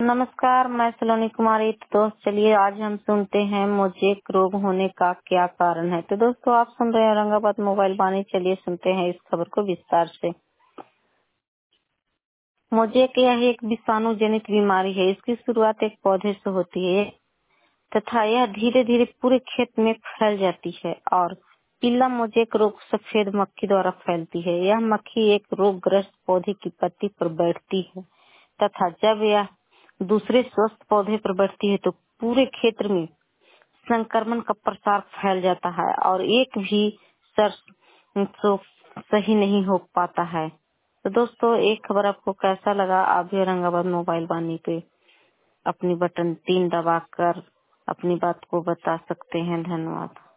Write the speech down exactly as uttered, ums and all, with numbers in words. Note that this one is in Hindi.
नमस्कार, मैं सलोनी कुमारी। तो दोस्त चलिए आज हम सुनते हैं मोजेक रोग होने का क्या कारण है। तो दोस्तों आप सुन रहे हैं औरंगाबाद मोबाइल वाणी। चलिए सुनते हैं इस खबर को विस्तार से। मोजेक यह एक विषाणु जनित बीमारी है। इसकी शुरुआत एक पौधे से होती है तथा यह धीरे धीरे पूरे खेत में फैल जाती है और पीला मोजेक रोग सफेद मक्खी द्वारा फैलती है। यह मक्खी एक रोगग्रस्त पौधे की पत्ती पर बैठती है तथा जब यह दूसरे स्वस्थ पौधे पर बैठती है तो पूरे क्षेत्र में संक्रमण का प्रसार फैल जाता है और एक भी सर तो सही नहीं हो पाता है। तो दोस्तों एक खबर आपको कैसा लगा, आप भी औरंगाबाद मोबाइल वाणी पे अपनी बटन तीन दबाकर अपनी बात को बता सकते हैं। धन्यवाद।